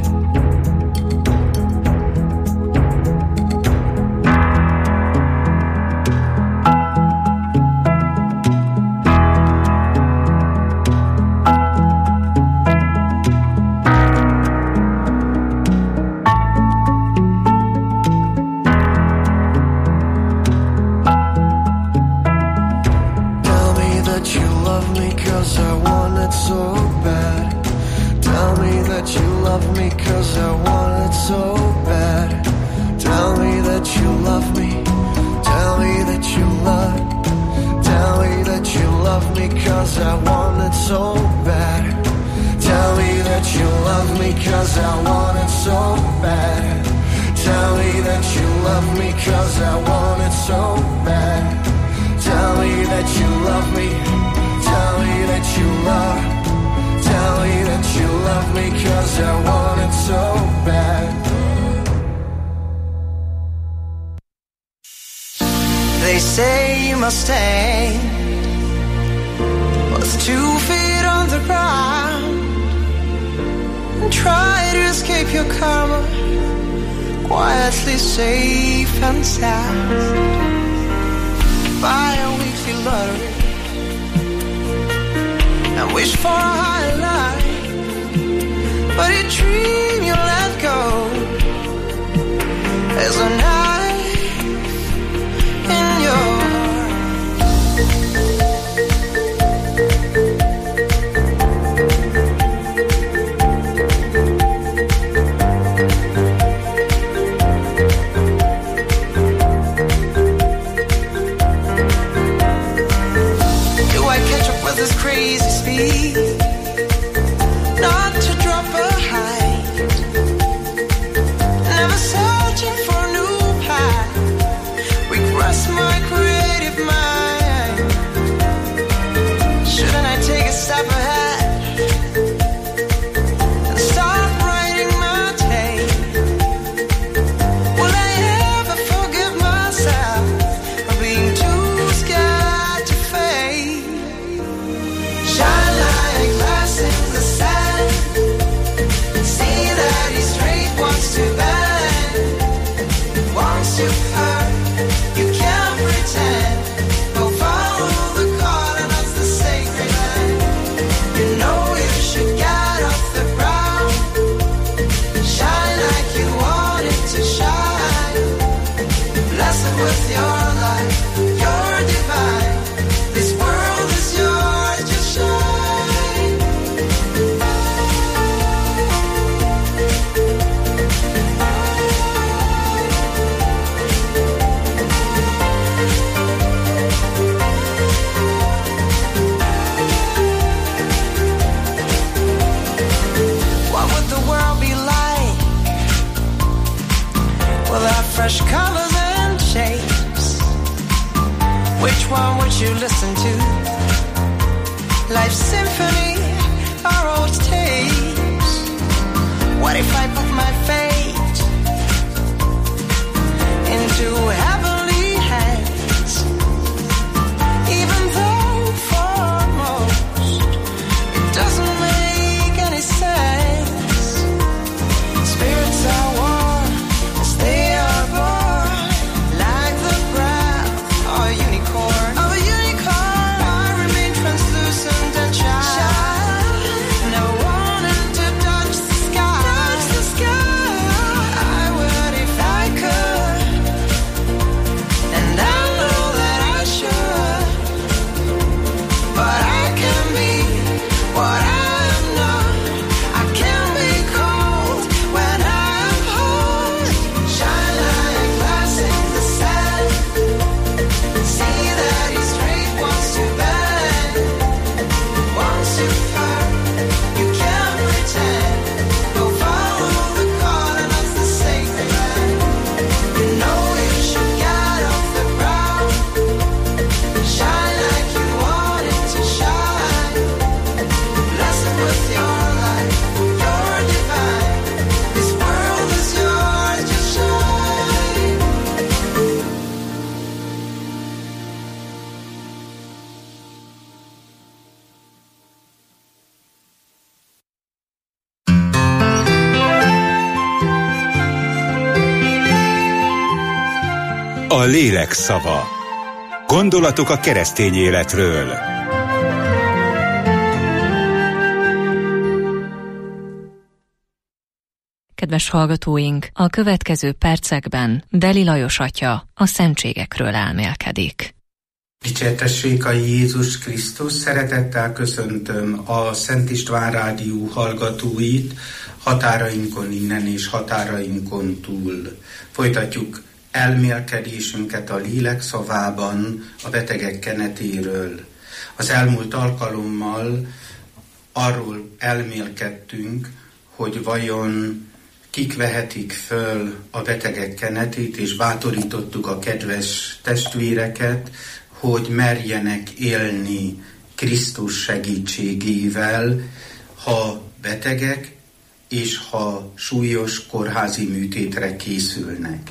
They say you must stay with 2 feet on the ground and try to escape your karma, quietly safe and sound. Buy a weekly lottery and wish for a higher life, but a dream you let go is a knife in your heart. Do I catch up with this crazy speed? Not to drop behind, never searching for a new path. Regress my creative mind. Shouldn't I take a step ahead and start writing my tale? Will I ever forgive myself for being too scared to fade? Shine like light. one would you listen to? Life's symphony or old tapes? What if I put my fate into heavenly hands? Even though for most it doesn't make any sense. Spirits are warm as they are born, like the breath of a unicorn. I remain translucent and shy, never wanting to touch the sky. I would if I could, and I know that I should, but I can be what I am not. I can be cold when I'm hot. Shine like glass in the sand. See that he's straight, wants to bend, wants to fight. You can't pretend. Go follow the calling of the sacred land. You know you should get off the ground. Shine like you wanted to shine. Blessed with your life, you're divine. This world is yours, just shine. A lélek szava. Gondolatok a keresztény életről. Kedves hallgatóink, a következő percekben Deli Lajos atya a szentségekről elmélkedik. Dicsértessék a Jézus Krisztus, szeretettel köszöntöm a Szent István Rádió hallgatóit határainkon innen és határainkon túl. Folytatjuk elmélkedésünket a lélek szavában a betegek kenetéről. Az elmúlt alkalommal arról elmélkedtünk, hogy vajon kik vehetik föl a betegek kenetét, és bátorítottuk a kedves testvéreket, hogy merjenek élni Krisztus segítségével, ha betegek és ha súlyos kórházi műtétre készülnek.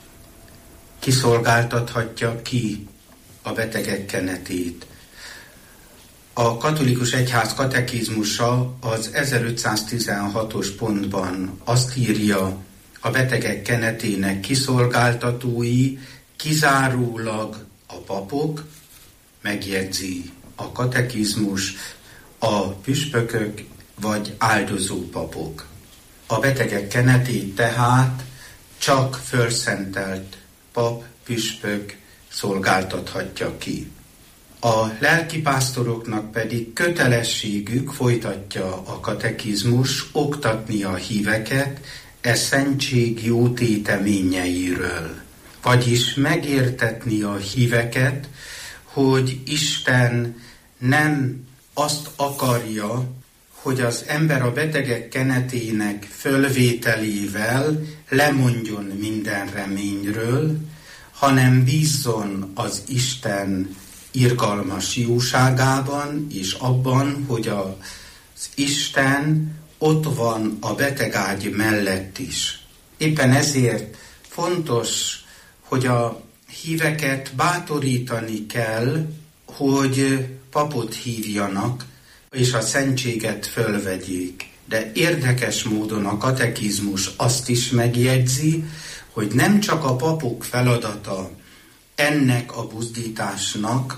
Ki szolgáltathatja ki a betegek kenetét? A katolikus egyház katekizmusa az 1516-os pontban azt írja, a betegek kenetének kiszolgáltatói kizárólag a papok, megjegyzi a katekizmus, a püspökök vagy áldozó papok. A betegek kenetét tehát csak fölszentelt pap, püspök szolgáltathatja ki. A lelkipásztoroknak pedig kötelességük, folytatja a katekizmus, oktatni a híveket szentség jó téteményeiről. Vagyis megértetni a híveket, hogy Isten nem azt akarja, hogy az ember a betegek kenetének fölvételével lemondjon minden reményről, hanem bízzon az Isten irgalmas jóságában, és abban, hogy az Isten ott van a betegágy mellett is. Éppen ezért fontos, hogy a híveket bátorítani kell, hogy papot hívjanak, és a szentséget fölvegyék. De érdekes módon a katekizmus azt is megjegyzi, hogy nem csak a papok feladata ennek a buzdításnak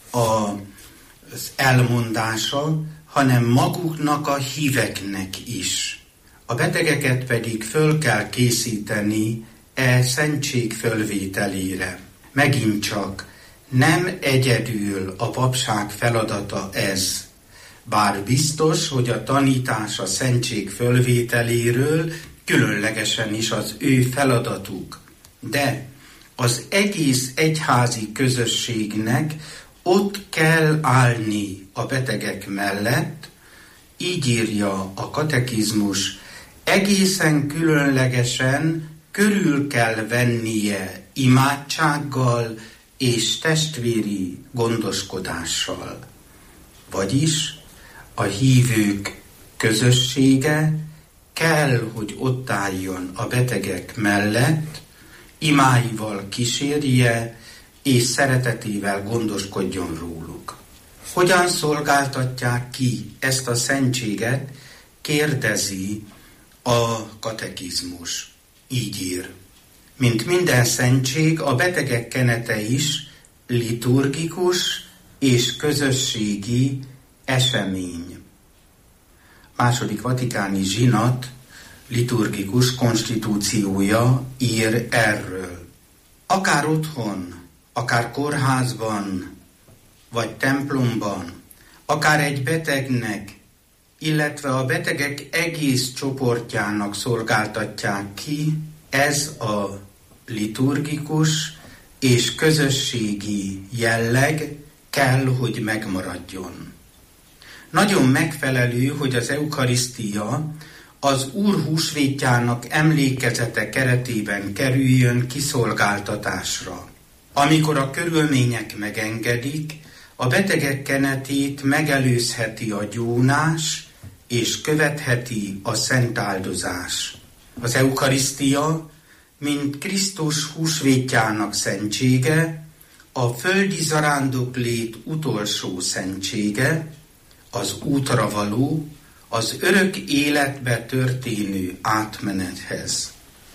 az elmondása, hanem maguknak a híveknek is. A betegeket pedig föl kell készíteni szentség fölvételére. Megint csak nem egyedül a papság feladata ez, bár biztos, hogy a tanítás a szentség fölvételéről különlegesen is az ő feladatuk. De az egész egyházi közösségnek ott kell állni a betegek mellett, így írja a katekizmus, egészen különlegesen körül kell vennie imádsággal, és testvéri gondoskodással. Vagyis a hívők közössége kell, hogy ott álljon a betegek mellett, imáival kísérje, és szeretetével gondoskodjon róluk. Hogyan szolgáltatják ki ezt a szentséget, kérdezi a katekizmus. Így ír. Mint minden szentség, a betegek kenete is liturgikus és közösségi esemény. Második vatikáni zsinat liturgikus konstitúciója ír erről. Akár otthon, akár kórházban, vagy templomban, akár egy betegnek, illetve a betegek egész csoportjának szolgáltatják ki, ez a liturgikus és közösségi jelleg kell, hogy megmaradjon. Nagyon megfelelő, hogy az eukarisztia az Úr húsvétjának emlékezete keretében kerüljön kiszolgáltatásra. Amikor a körülmények megengedik, a betegek kenetét megelőzheti a gyónás, és követheti a szentáldozás. Az eukarisztia, mint Krisztus húsvétjának szentsége, a földi zarándoklét utolsó szentsége, az útra való, az örök életbe történő átmenethez.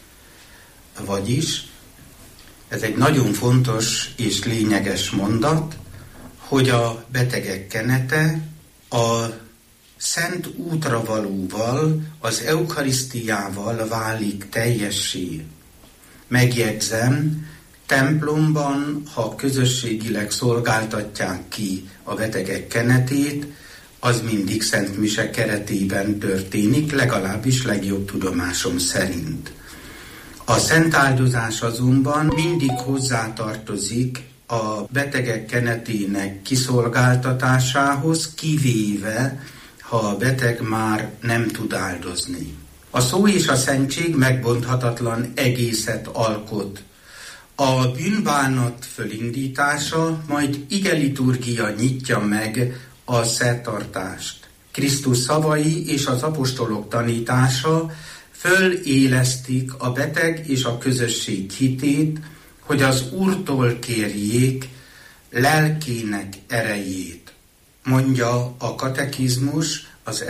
Vagyis, ez egy nagyon fontos és lényeges mondat, hogy a betegek kenete a szent útra valóval, az eukarisztiával válik teljessé. Megjegyzem, templomban, ha közösségileg szolgáltatják ki a betegek kenetét, az mindig Szent Mise keretében történik, legalábbis legjobb tudomásom szerint. A szentáldozás azonban mindig hozzátartozik a betegek kenetének kiszolgáltatásához, kivéve, ha a beteg már nem tud áldozni. A szó és a szentség megbonthatatlan egészet alkot. A bűnbánat fölindítása, majd igeliturgia nyitja meg a szertartást. Krisztus szavai és az apostolok tanítása fölélesztik a beteg és a közösség hitét, hogy az Úrtól kérjék lelkének erejét, mondja a katekizmus az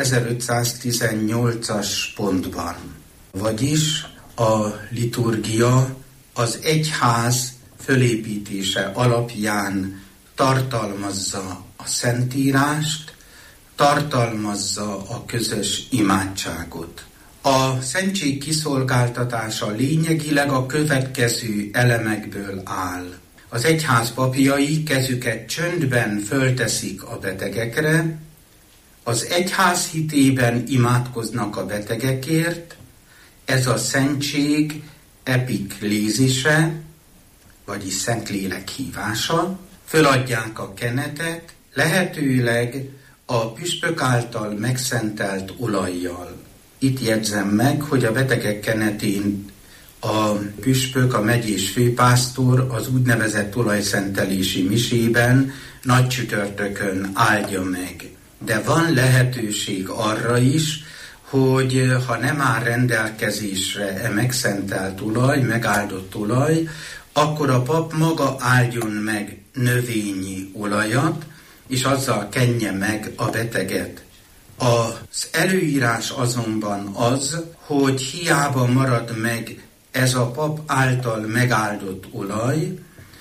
1518-as pontban. Vagyis a liturgia az egyház fölépítése alapján tartalmazza a szentírást, tartalmazza a közös imádságot. A szentség kiszolgáltatása lényegileg a következő elemekből áll. Az egyház papjai kezüket csöndben fölteszik a betegekre, az egyház hitében imádkoznak a betegekért, ez a szentség epiklézise, vagyis Szentlélek hívása, föladják a kenetet, lehetőleg a püspök által megszentelt olajjal. Itt jegyzem meg, hogy a betegek kenetén a püspök, a megyés főpásztor az úgynevezett olajszentelési misében nagy csütörtökön áldja meg. De van lehetőség arra is, hogy ha nem áll rendelkezésre megszentelt olaj, megáldott olaj, akkor a pap maga áldjon meg növényi olajat, és azzal kenje meg a beteget. Az előírás azonban az, hogy hiába marad meg ez a pap által megáldott olaj,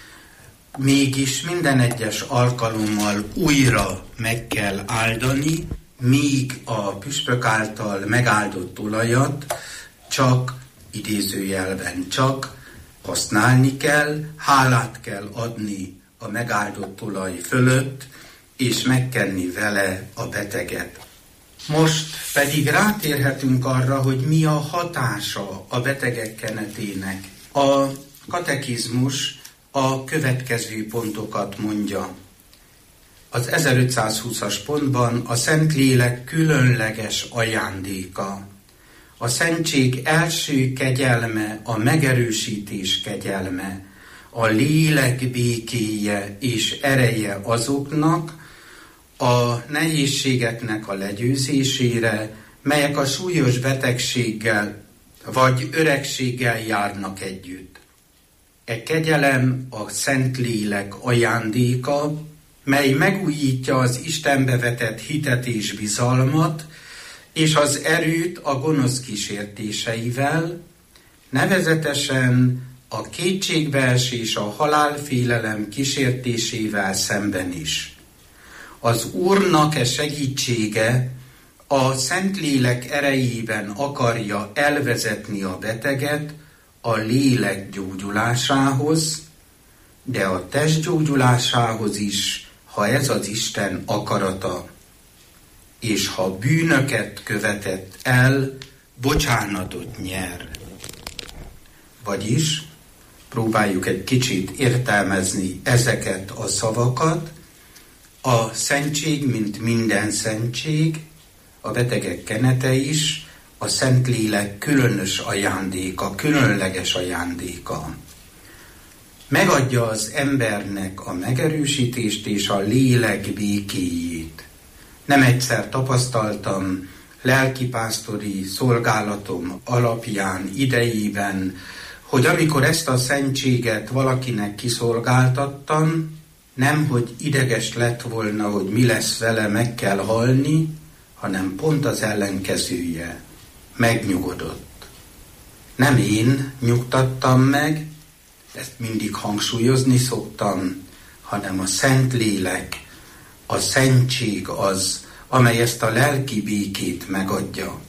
mégis minden egyes alkalommal újra meg kell áldani, míg a püspök által megáldott olajat csak, idézőjelben csak, használni kell, hálát kell adni a megáldott olaj fölött, és megkenni vele a beteget. Most pedig rátérhetünk arra, hogy mi a hatása a betegek kenetének. A katekizmus a következő pontokat mondja. Az 1520-as pontban a Szentlélek különleges ajándéka. A szentség első kegyelme, a megerősítés kegyelme, a lélek békéje és ereje azoknak a nehézségeknek a legyőzésére, melyek a súlyos betegséggel vagy öregséggel járnak együtt. E kegyelem a Szentlélek ajándéka, mely megújítja az Istenbe vetett hitet és bizalmat, és az erőt a gonosz kísértéseivel, nevezetesen a kétségbeesés, a halálfélelem kísértésével szemben is. Az Úrnak e segítsége a Szentlélek erejében akarja elvezetni a beteget a lélek gyógyulásához, de a test gyógyulásához is, ha ez az Isten akarata, és ha bűnöket követett el, bocsánatot nyer. Vagyis próbáljuk egy kicsit értelmezni ezeket a szavakat. A szentség, mint minden szentség, a betegek kenete is, a Szentlélek különös ajándéka, különleges ajándéka. Megadja az embernek a megerősítést és a lélek békéjét. Nem egyszer tapasztaltam lelkipásztori szolgálatom alapján, idejében, hogy amikor ezt a szentséget valakinek kiszolgáltattam, nemhogy ideges lett volna, hogy mi lesz vele, meg kell halni, hanem pont az ellenkezője. Megnyugodott. Nem én nyugtattam meg, ezt mindig hangsúlyozni szoktam, hanem a Szentlélek, a szentség az, amely ezt a lelki békét megadja.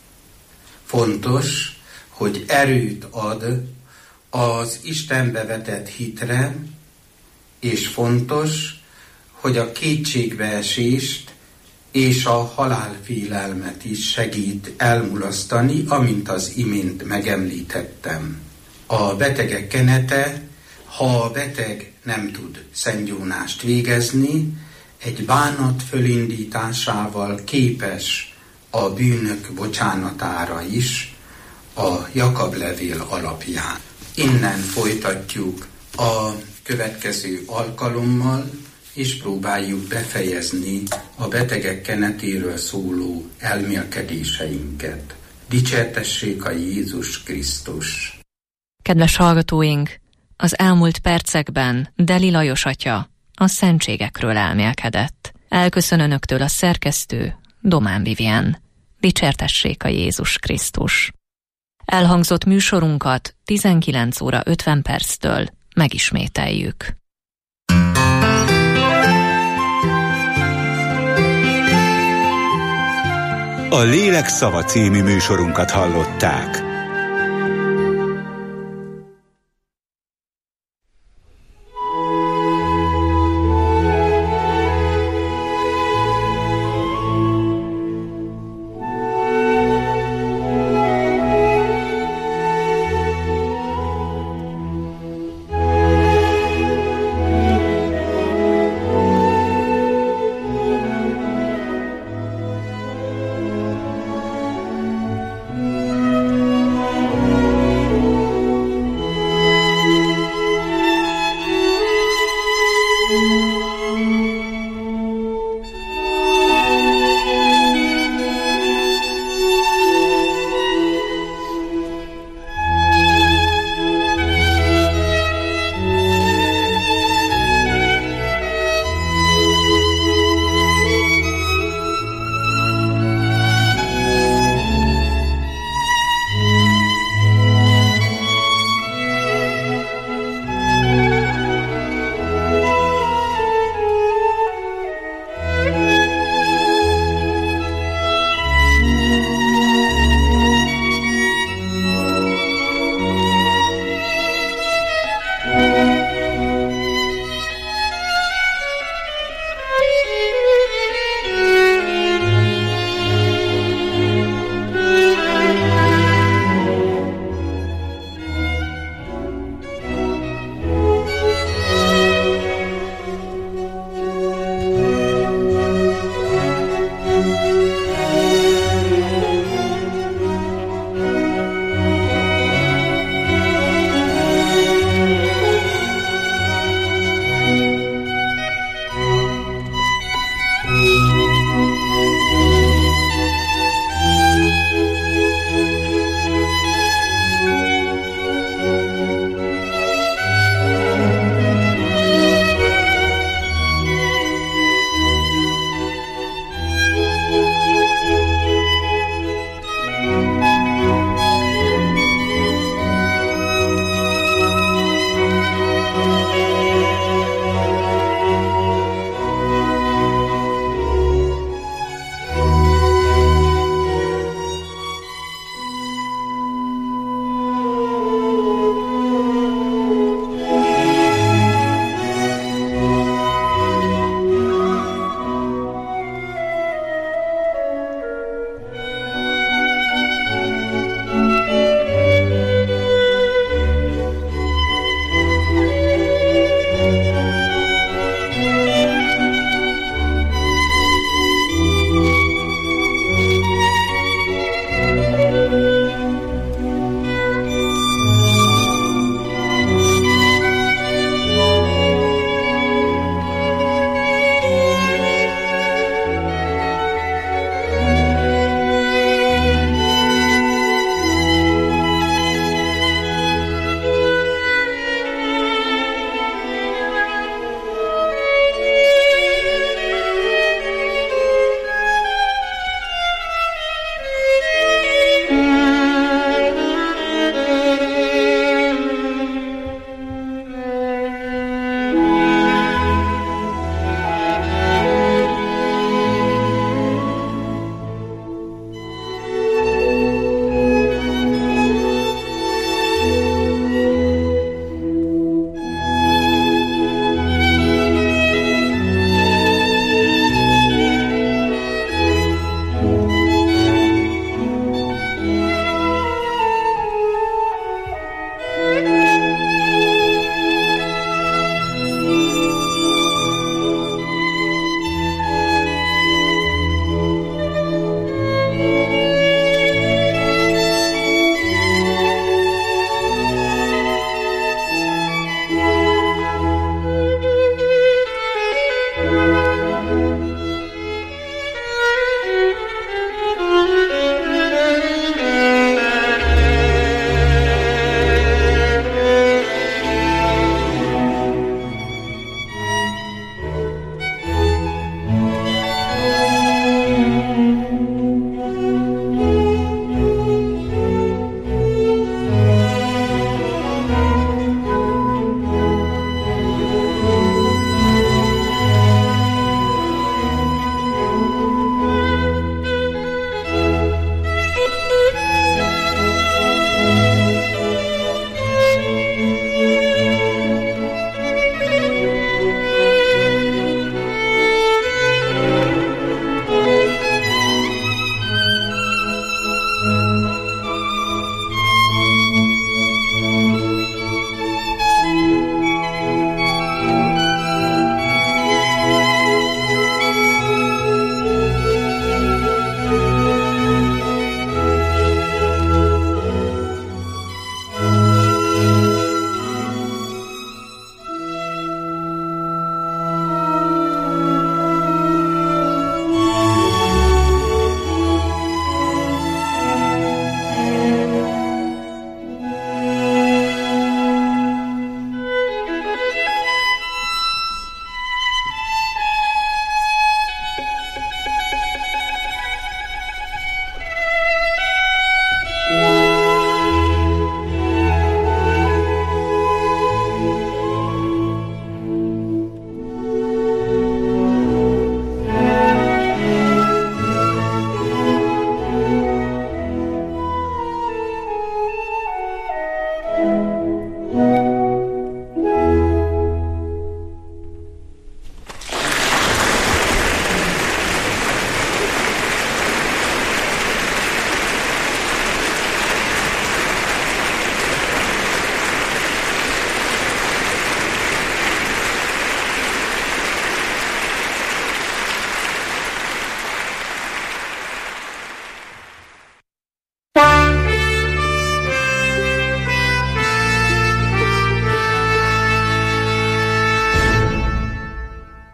Fontos, hogy erőt ad az Istenbe vetett hitre, és fontos, hogy a kétségbeesést és a halálfélelmet is segít elmulasztani, amint az imént megemlítettem. A betegek kenete, ha a beteg nem tud szentgyónást végezni, egy bánat fölindításával képes a bűnök bocsánatára is, a Jakab levél alapján. Innen folytatjuk a következő alkalommal, és próbáljuk befejezni a betegek kenetéről szóló elmélkedéseinket. Dicsértessék a Jézus Krisztus! Kedves hallgatóink, az elmúlt percekben Deli Lajos atya a szentségekről elmélkedett. Elköszön önöktől a szerkesztő, Domán Vivien. Dicsértessék a Jézus Krisztus! Elhangzott műsorunkat 19 óra 50 perctől megismételjük. A Lélek szava című műsorunkat hallották.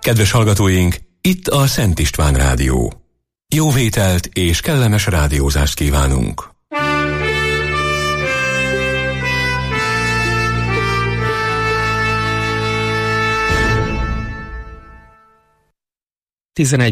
Kedves hallgatóink, itt a Szent István Rádió. Jó vételt és kellemes rádiózást kívánunk!